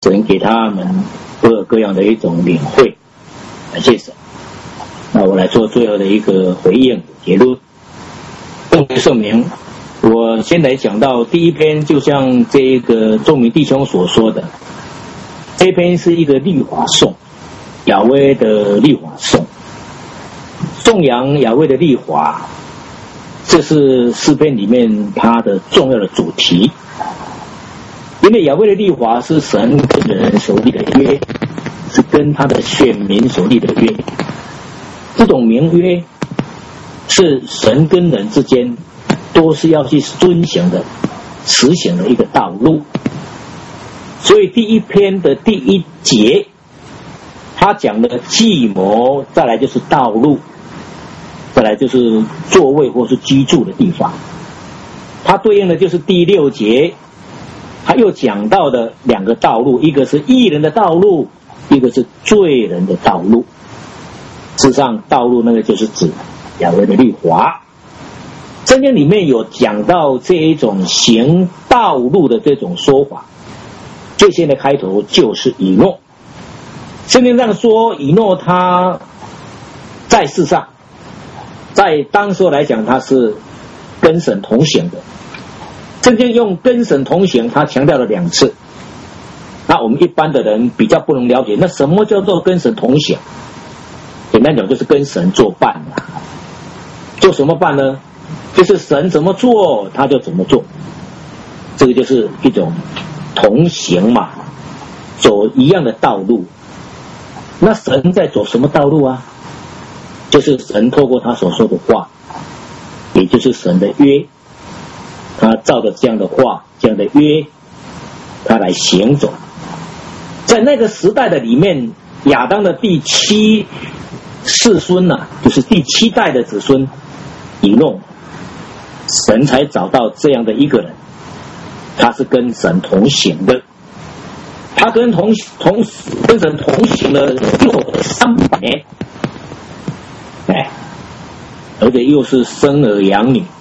神给他们各有各样的一种领会，感谢神。那我来做最后的一个回应结论。众位圣明，我先来讲到第一篇，就像这个众明弟兄所说的，这篇是一个律法颂，雅威的律法颂，颂扬雅威的律法，这是诗篇里面它的重要的主题。因为雅威的律法是神跟人所立的约，是跟他的选民所立的约，这种名约是神跟人之间都是要去遵行的、实行的一个道路。所以第一篇的第一节，他讲的计谋，再来就是道路，再来就是座位或是居住的地方。它对应的就是第六节，他又讲到的两个道路，一个是义人的道路，一个是罪人的道路。事实上，道路那个就是指雅威的律法。圣经里面有讲到这一种行道路的这种说法，最先的开头就是以诺。圣经上说，以诺他在世上，在当时来讲，他是跟神同行的。圣经用跟神同行，他强调了2次。那我们一般的人比较不能了解，那什么叫做跟神同行？简单讲，就是跟神作伴。做什么伴呢？就是神怎么做他就怎么做，这个就是一种同行嘛，走一样的道路。那神在走什么道路啊？就是神透过他所说的话，也就是神的约，他照着这样的话、这样的约，他来行走。在那个时代的里面，亚当的第7世孙就是第7代的子孙以诺，神才找到这样的一个人，他是跟神同行的，他跟神同行了300年，而且又是生儿养女。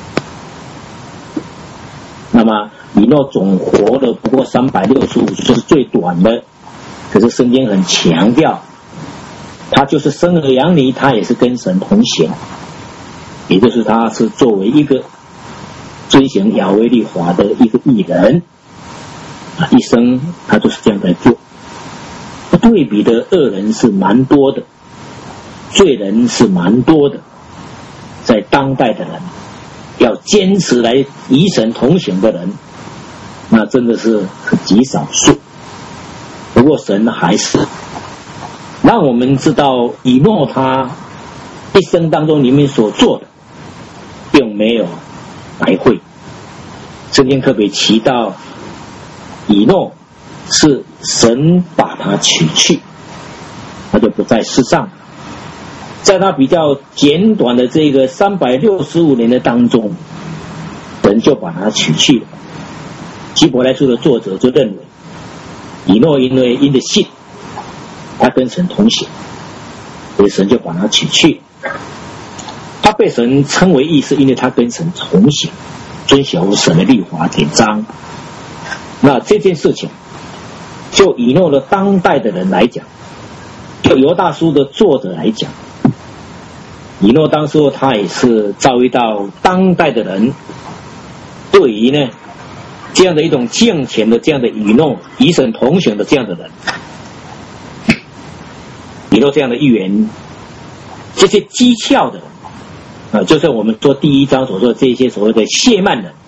那么以诺总活了不过365岁，是最短的。可是圣经很强调，他就是生儿养女，他也是跟神同行，也就是他是作为一个遵行雅威律法的一个义人，一生他就是这样在做。对比的恶人是蛮多的，罪人是蛮多的，在当代的人要坚持来与神同行的人，那真的是极少数。不过神还是让我们知道，以诺他一生当中里面所做的并没有白费。圣经特别提到，以诺是神把他取去，他就不在世上。在他比较简短的这个365年的当中，神就把他取去了。希伯来书的作者就认为，以诺因着信，他跟神同行，所以神就把他取去。他被神称为义，是因为他跟神同行，遵守神的律法典章。那这件事情，就以诺的当代的人来讲，就犹大书的作者来讲，以诺当时他也是遭遇到当代的人对于呢这样的一种敬虔的这样的以诺与神同行的这样的人，以诺这样的预言，这些讥诮的人就是我们说第1章所说的这些所谓的亵慢人，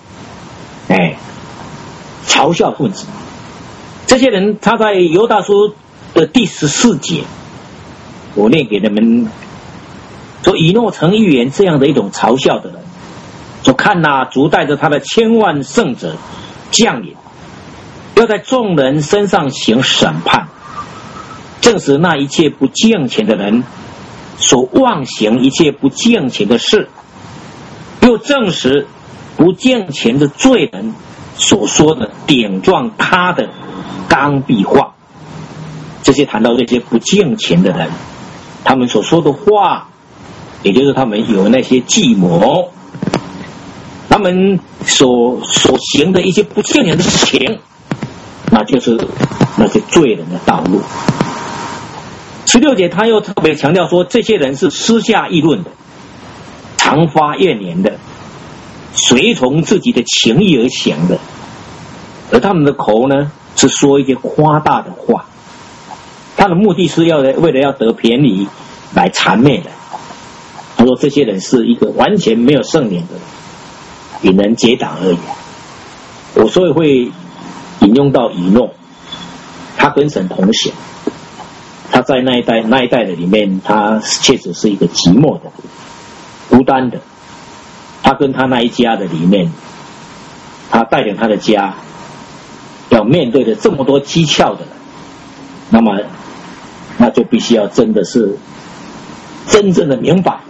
嘲笑分子。这些人他在犹大书的第14节，我念给你们说，以诺曾预言这样的一种嘲笑的人，说看主带着他的千万圣者降临，要在众人身上行审判，证实那一切不敬虔的人所妄行一切不敬虔的事，又证实不敬虔的罪人所说的顶撞他的刚愎话。这些谈到这些不敬虔的人，他们所说的话，也就是他们有那些计谋，他们所行的一些不敬虔的事情，那就是那些罪人的道路。16节他又特别强调说，这些人是私下议论的，常发怨言的，随从自己的情意而行的，而他们的口呢是说一些夸大的话，他的目的是为了要得便宜来谄媚的。他说这些人是一个完全没有圣灵的人，与人结党而已。我所以会引用到以诺，他跟神同行，他在那一代的里面，他确实是一个寂寞的、孤单的。他跟他那一家的里面，他带领他的家要面对的这么多讥诮的人，那么那就必须要真的是真正的明白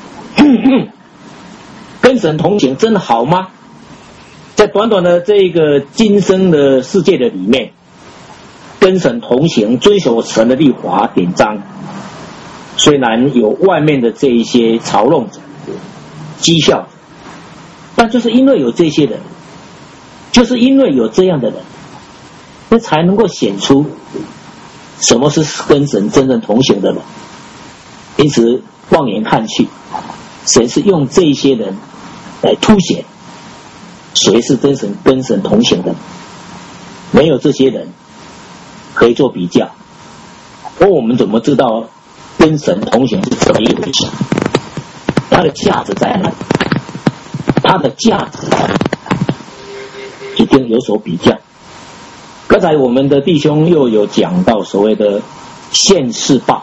跟神同行真的好吗？在短短的这个今生的世界的里面，跟神同行，遵守神的律法典章，虽然有外面的这一些嘲弄者、讥笑者，但就是因为有这些人，就是因为有这样的人，那才能够显出什么是跟神真正同行的人。因此放眼看去，神是用这些人来凸显谁是跟神同行的。没有这些人可以做比较，而我们怎么知道跟神同行是怎么一回事？它的价值在哪里？它的价值一定有所比较。刚才我们的弟兄又有讲到所谓的现世报，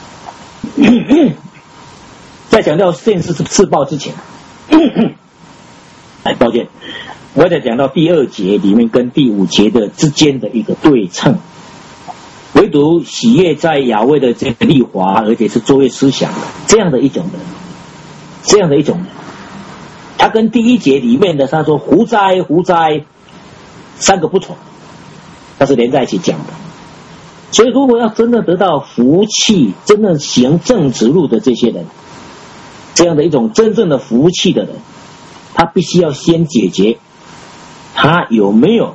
在讲到现世报之前，抱歉，我在讲到第2节里面跟第5节的之间的一个对称。唯独喜悦在雅威的这个律法，而且是作为思想的这样的一种人，他跟第1节里面的他说胡哉胡哉3个不同，他是连在一起讲的。所以如果要真的得到福气，真正行正直路的这些人，这样的一种真正的福气的人，他必须要先解决他有没有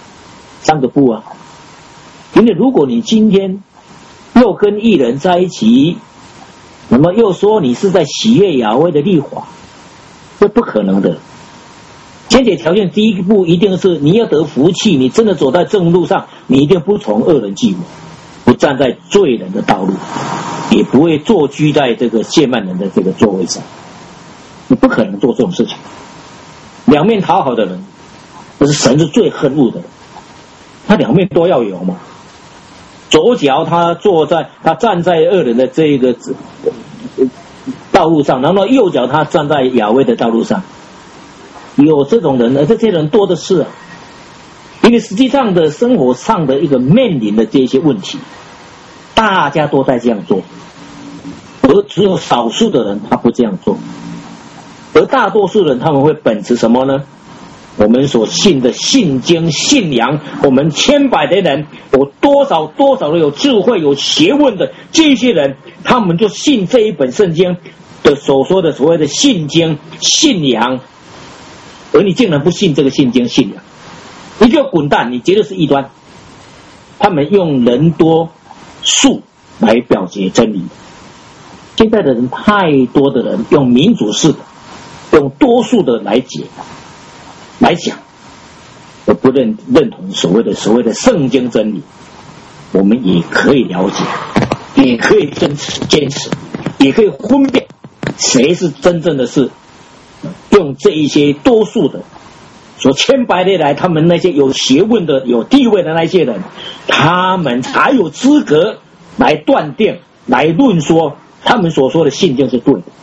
3个不啊。因为如果你今天又跟义人在一起，那么又说你是在喜悦雅威的律法，这不可能的。先决条件第一步一定是你要得福气，你真的走在正路上，你一定不从恶人计谋，不站在罪人的道路，也不会坐居在这个亵慢人的这个座位上，你不可能做这种事情。两面讨好的人，那是神是最恨恶的人，他两面都要有嘛。左脚他站在恶人的这个道路上，然后右脚他站在雅威的道路上，有这种人，这些人多的是啊。因为实际上的生活上的一个面临的这些问题，大家都在这样做，而只有少数的人他不这样做，而大多数人他们会秉持什么呢？我们所信的信经信仰，我们千百的人，有多少的有智慧有学问的这些人，他们就信这一本圣经的所说的所谓的信经信仰，而你竟然不信这个信经信仰，你就滚蛋，你绝对是异端。他们用人多数来表决真理，现在的人太多的人用民主式的，用多数的来讲，我不认同所谓的圣经真理。我们也可以了解，也可以坚持，也可以分辨谁是真正的是用这一些多数的所千百年来他们那些有学问的有地位的那些人，他们才有资格来断定来论说他们所说的信经是对的。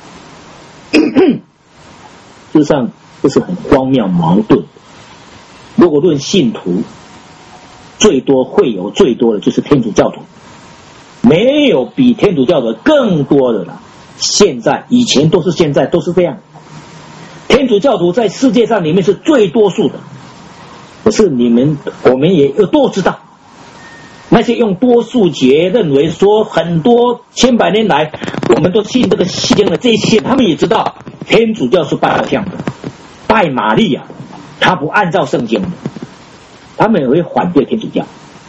事实上这是很荒谬矛盾。如果论信徒，最多的就是天主教徒，没有比天主教的更多的了。以前都是现在都是这样。天主教徒在世界上里面是最多数的，可是我们也都知道，那些用多数决认为说很多千百年来我们都信这个信经的这些，他们也知道天主教是拜偶像的，拜玛利亚，他不按照圣经的，他们也会反对天主教。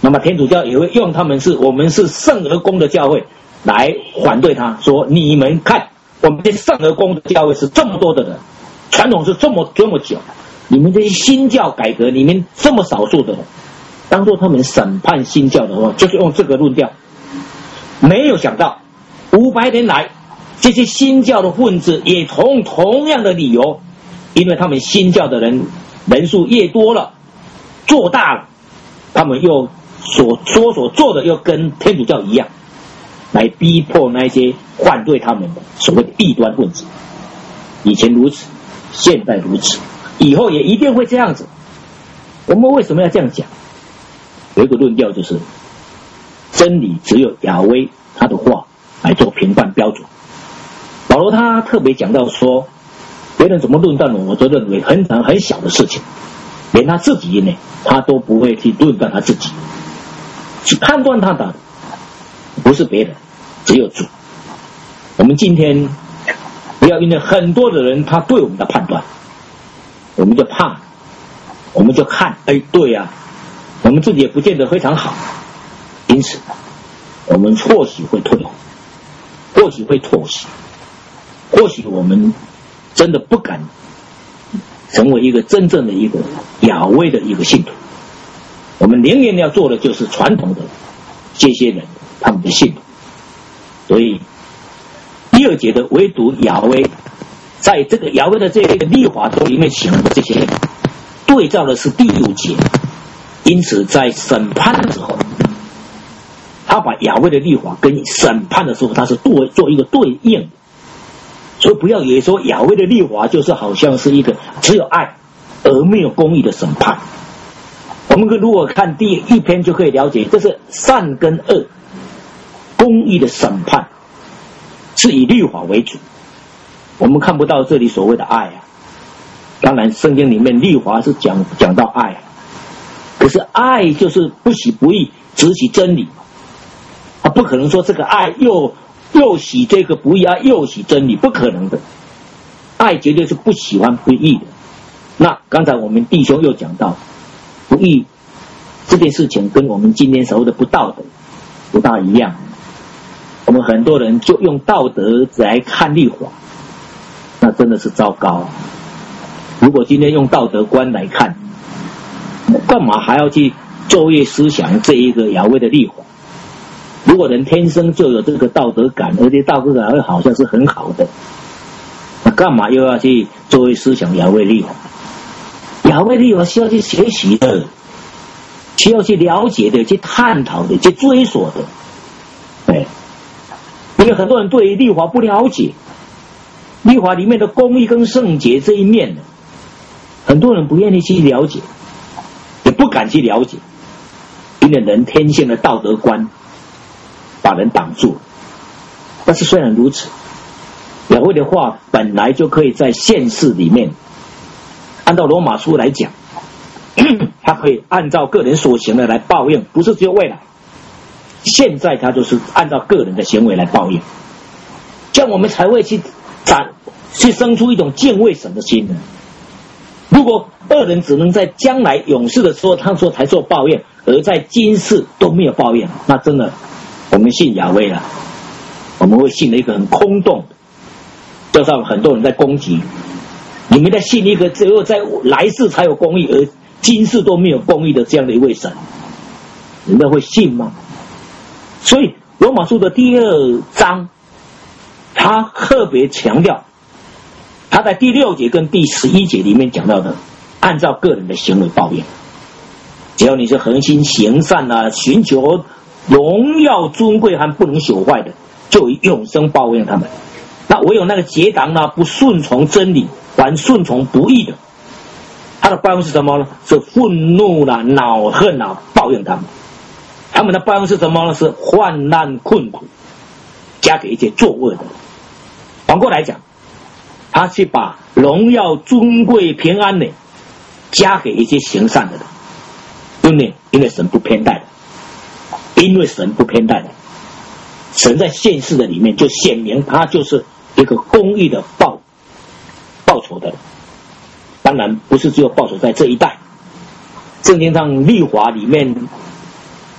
那么天主教也会用我们是圣而公的教会来反对他，说你们看我们这圣而公的教会是这么多的人，传统是这么久，你们这些新教改革你们这么少数的人，当作他们审判新教的话，就是用这个论调。没有想到500年来这些新教的分子也同样的理由，因为他们新教的人数越多了，做大了，他们又所做的又跟天主教一样，来逼迫那些反对他们的所谓的异端分子。以前如此，现在如此，以后也一定会这样子。我们为什么要这样讲？有一个论调就是，真理只有亚威他的话来做评判标准。保罗他特别讲到说，别人怎么论断我都认为很小的事情，连他自己呢，他都不会去论断他自己，去判断他的不是别人，只有主。我们今天不要因为很多的人他对我们的判断，我们就怕，我们就看，对呀，我们自己也不见得非常好，因此我们或许会退后，或许会妥协，或许我们真的不敢成为一个真正的一个亚威的一个信徒。我们宁愿要做的就是传统的这些人他们的信徒。所以第2节的唯独亚威，在这个亚威的这个律法中里面形容的这些人，对照的是第5节。因此在审判的时候，他把亚威的律法跟审判的时候，他是做一个对应的。所以不要以为说亚威的律法就是好像是一个只有爱而没有公义的审判。我们如果看第1篇就可以了解，这是善跟恶公义的审判是以律法为主。我们看不到这里所谓的爱啊。当然圣经里面律法是讲到爱啊，可是爱就是不喜不义，只喜真理。他不可能说这个爱又喜这个不义啊，又喜真理，不可能的。爱绝对是不喜欢不义的。那刚才我们弟兄又讲到不义这件事情，跟我们今天所谓的不道德不大一样。我们很多人就用道德来看律法，那真的是糟糕。如果今天用道德观来看，干嘛还要去昼夜思想这一个亚威的律法？如果人天生就有这个道德感，而且道德感好像是很好的，那干嘛又要去昼夜思想亚威律法？亚威律法需要去学习的，需要去了解的，去探讨的，去追索的。因为很多人对于律法不了解，律法里面的公义跟圣洁这一面，很多人不愿意去了解，也不敢去了解，因为人天性的道德观把人挡住。但是虽然如此，亚威的话本来就可以在现世里面，按照罗马书来讲，他可以按照个人所行的来报应，不是只有未来，现在他就是按照个人的行为来报应，这样我们才会去生出一种敬畏神的心呢。如果恶人只能在将来永世的时候他说才做报应，而在今世都没有报应，那真的我们信亚威了，我们会信了一个很空洞，就像很多人在攻击你们在信一个只有在来世才有公义，而今世都没有公义的这样的一位神，人家会信吗？所以罗马书的第2章他特别强调，他在第6节跟第11节里面讲到的，按照个人的行为报应。只要你是恒心行善啊，寻求荣耀尊贵和不能朽坏的，就以永生报应他们。那唯有那个结党啊，不顺从真理，反顺从不义的，他的报应是什么呢？是愤怒啦、恼恨啦，报应他们。他们的报应是什么呢？是患难困苦，加给一些作恶的。反过来讲，他去把荣耀尊贵平安呢加给一些行善的人。因为神不偏待的，因为神不偏待的，神在现世的里面就显明他就是一个公义的报仇的人。当然不是只有报仇在这一代，圣经上律法里面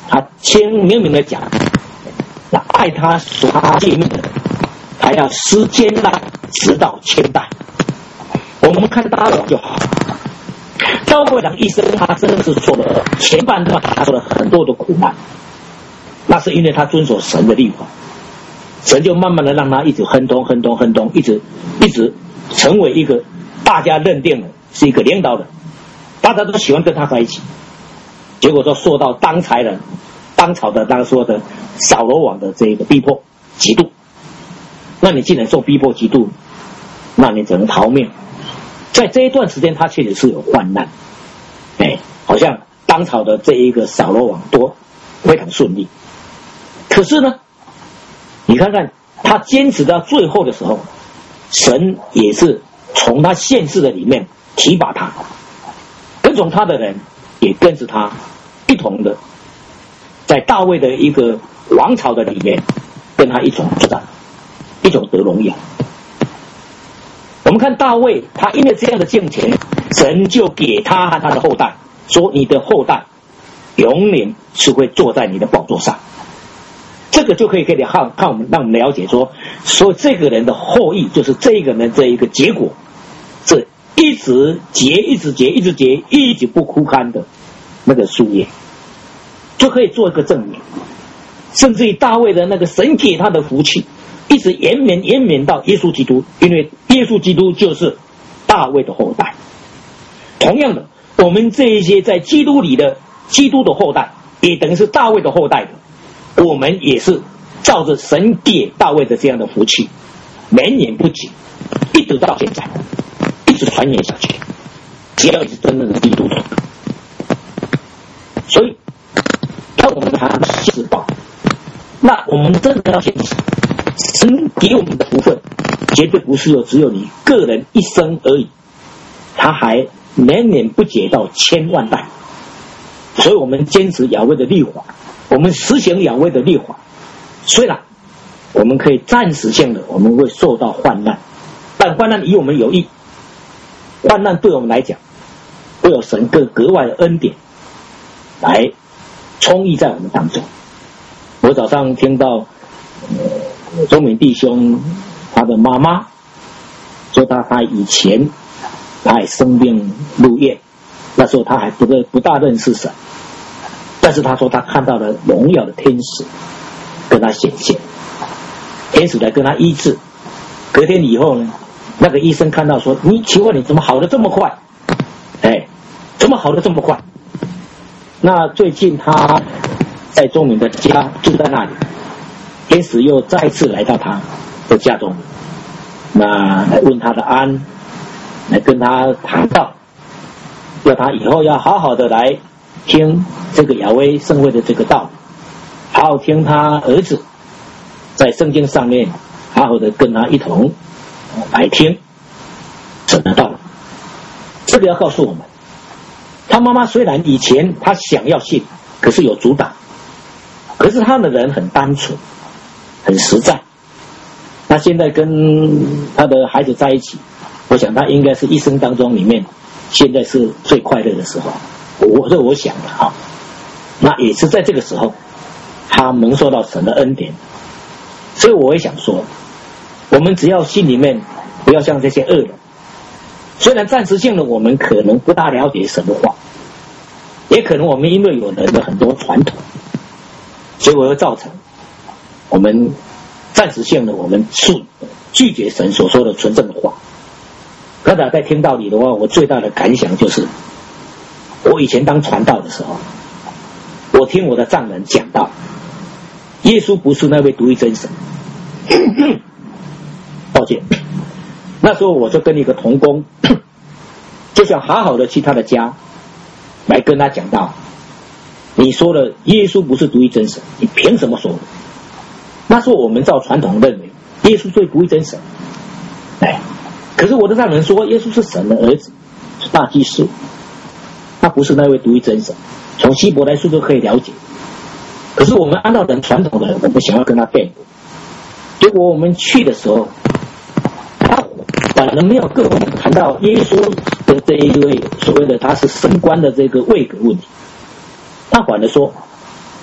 他明明的讲，那爱他属他诫命的人，他要施坚耐，直到千代。我们看大卫就好，大卫王一生他真的是做了前半段，他做了很多的苦难，那是因为他遵守神的律法，神就慢慢的让他一直亨通，一直成为一个大家认定的是一个领导人，大家都喜欢跟他在一起。结果就受到当朝的当说的扫罗王的这个逼迫嫉妒，那你既然受逼迫嫉妒，那你只能逃命。在这一段时间他确实是有患难，好像当朝的这一个扫罗王都非常顺利，可是呢你看看他坚持到最后的时候，神也是从他现世的里面提拔他，跟从他的人也跟着他一同的在大卫的一个王朝的里面跟他一同作战，一同得荣耀。我们看大卫，他因为这样的敬虔，神就给他和他的后代说，你的后代永远是会坐在你的宝座上。这个就可以让我们了解说这个人的后裔就是这个人这一个结果，是一直不枯干的那个树叶，就可以做一个证明。甚至于大卫的那个神给他的福气一直延绵到耶稣基督，因为耶稣基督就是大卫的后代。同样的，我们这一些在基督里的基督的后代，也等于是大卫的后代的，我们也是照着神给大卫的这样的福气，绵延不绝，一直到现在，一直传言下去，只要是真正的基督徒。所以当我们谈现实报，那我们真的要现实，神给我们的福分绝对不是只有你个人一生而已，他还绵延不绝到千万代。所以我们坚持雅威的律法，我们实行雅威的律法，虽然我们可以暂时性的我们会受到患难，但患难与我们有益，患难对我们来讲会有神格外的恩典来充溢在我们当中。我早上听到周敏弟兄他的妈妈说他以前他还生病入院，那时候他还不大认识神，但是他说他看到了荣耀的天使跟他显现，天使来跟他医治。隔天以后呢，那个医生看到说，你奇怪你怎么好得这么快，怎么好得这么快。那最近他在周敏的家住在那里，天使又再次来到他的家中，那来问他的安，来跟他谈到要他以后要好好的来听这个雅威圣会的这个道，好好听他儿子在圣经上面好好的跟他一同来听神的道。这个要告诉我们，他妈妈虽然以前他想要信，可是有阻挡，可是他的人很单纯很实在，他现在跟他的孩子在一起，我想他应该是一生当中里面现在是最快乐的时候，我想的那也是在这个时候他蒙受到神的恩典。所以我也想说，我们只要心里面不要像这些恶人，虽然暂时性的我们可能不大了解神的话，也可能我们因为有人的很多传统，结果会造成我们暂时性的我们拒绝神所说的纯正的话。刚才在听道理的话，我最大的感想就是，我以前当传道的时候，我听我的丈人讲到，耶稣不是那位独一真神。抱歉，那时候我就跟一个同工，就想好好的去他的家来跟他讲到，你说了耶稣不是独一真神，你凭什么说？那时候我们照传统认为耶稣是独一真神，可是我的丈人说耶稣是神的儿子，是大祭司，他不是那位独一真神，从希伯来书都可以了解。可是我们按照人传统的人，我们想要跟他辩驳，结果我们去的时候，他反而没有跟我们谈到耶稣的这一位所谓的他是升官的这个位格问题，他反而说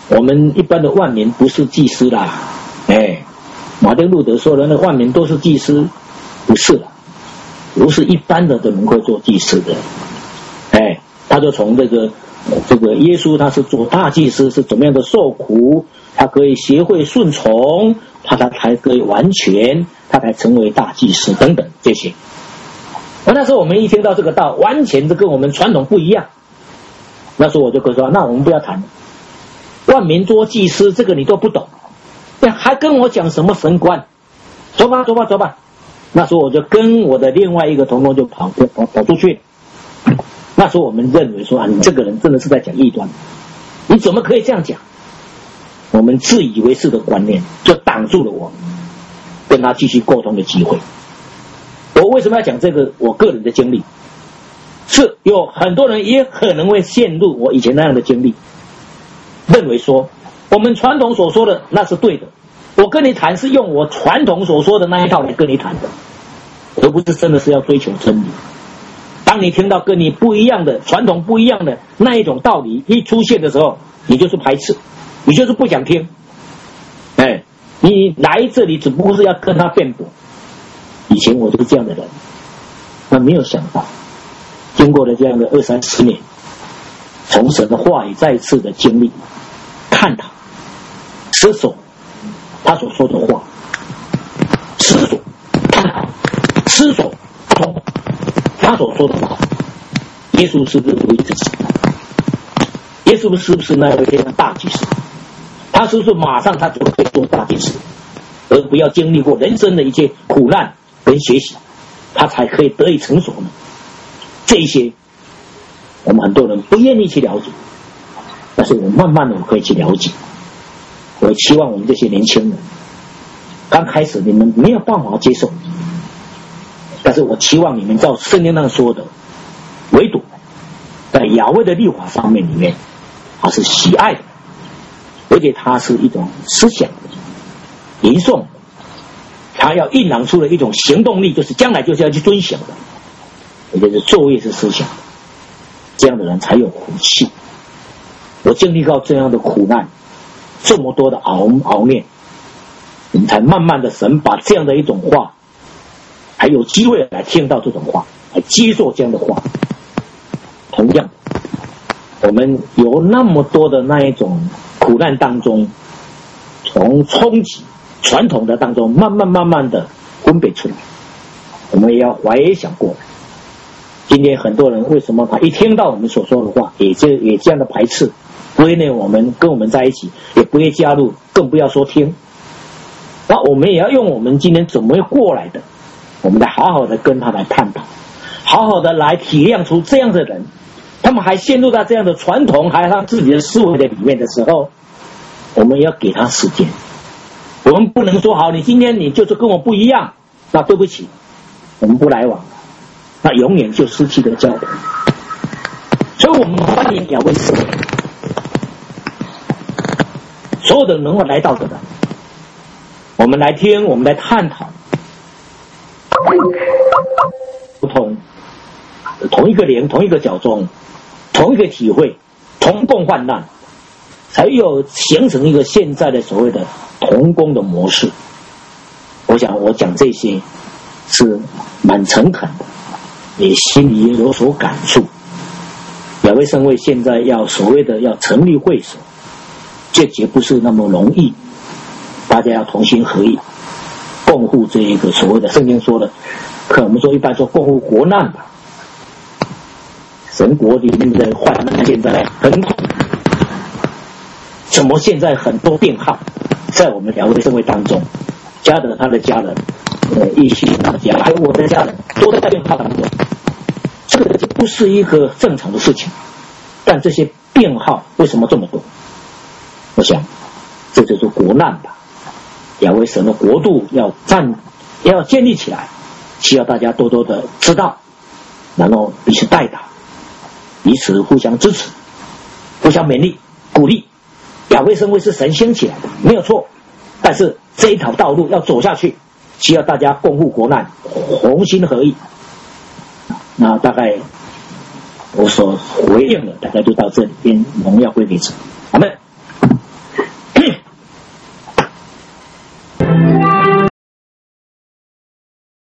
我们一般的万民不是祭司啦，马丁路德说的那万民都是祭司，不是啦，不是一般的都能够做祭司的，他就从这个耶稣他是做大祭司，是怎么样的受苦，他可以学会顺从，他才可以完全，他才成为大祭司等等这些。那时候我们一听到这个道，完全就跟我们传统不一样。那时候我就跟说，那我们不要谈万民做祭司，这个你都不懂，还跟我讲什么神官？走吧。那时候我就跟我的另外一个同工就跑出去了。那时候我们认为说你这个人真的是在讲异端，你怎么可以这样讲？我们自以为是的观念就挡住了我跟他继续沟通的机会。我为什么要讲这个？我个人的经历是有很多人也可能会陷入我以前那样的经历，认为说我们传统所说的那是对的，我跟你谈是用我传统所说的那一套来跟你谈的，而不是真的是要追求真理。当你听到跟你不一样的传统不一样的那一种道理一出现的时候，你就是排斥，你就是不想听。你来这里只不过是要跟他辩驳。以前我就是这样的人，那没有想到经过了这样的20-30年，从神的话语再次的经历探讨思索他所说的话，思索探讨思索通他所说的话，耶稣是不是唯一之神？耶稣是不是那位大祭司？他是不是马上他就可以做大祭司，而不要经历过人生的一些苦难跟学习，他才可以得以成熟呢？这一些我们很多人不愿意去了解，但是我慢慢的可以去了解。我期望我们这些年轻人，刚开始你们没有办法接受，但是我期望你们照圣经上说的，唯独在雅威的律法方面里面，他是喜爱的，而且他是一种思想吟诵，他要蕴朗出了一种行动力，就是将来就是要去遵行的，也就是作业是思想，这样的人才有福气。我经历到这样的苦难，这么多的熬念，我们才慢慢的神把这样的一种话，还有机会来听到这种话，来接受这样的话。同样，我们有那么多的那一种苦难当中，从冲击传统的当中慢慢的分别出来，我们也要怀想过来。今天很多人为什么他一听到我们所说的话，也这样的排斥，不会跟我们在一起，也不会加入，更不要说听。那我们也要用我们今天怎么过来的，我们来好好的跟他来探讨，好好的来体谅出这样的人，他们还陷入到这样的传统还有他自己的思维的里面的时候，我们要给他时间。我们不能说好，你今天你就是跟我不一样，那对不起，我们不来往，那永远就失去了交流。所以我们欢迎雅威思维，所有的能够来到的人，我们来听，我们来探讨，不同一个灵，同一个角中，同一个体会，同共患难，才有形成一个现在的所谓的同工的模式。我想我讲这些是蛮诚恳的，也心里也有所感触。雅威圣会现在要所谓的要成立会所，这绝不是那么容易，大家要同心合意，共护这一个所谓的圣经说的，可我们说一般说共护国难吧。神国里面的患难现在很苦，怎么现在很多病号在我们雅威圣会当中，加的他的家人，一起他的家人，还有我的家人都在病号当中。这个就不是一个正常的事情，但这些病号为什么这么多？我想这就是国难吧。雅威神的国度要建立起来，需要大家多多的知道，然后彼此代祷，彼此互相支持，互相勉励鼓励。雅威神会是神兴起来的，没有错，但是这一条道路要走下去，需要大家共护国难，同心合意。那大概我所回应的大概就到这里边，荣耀归给主，阿们。 拜。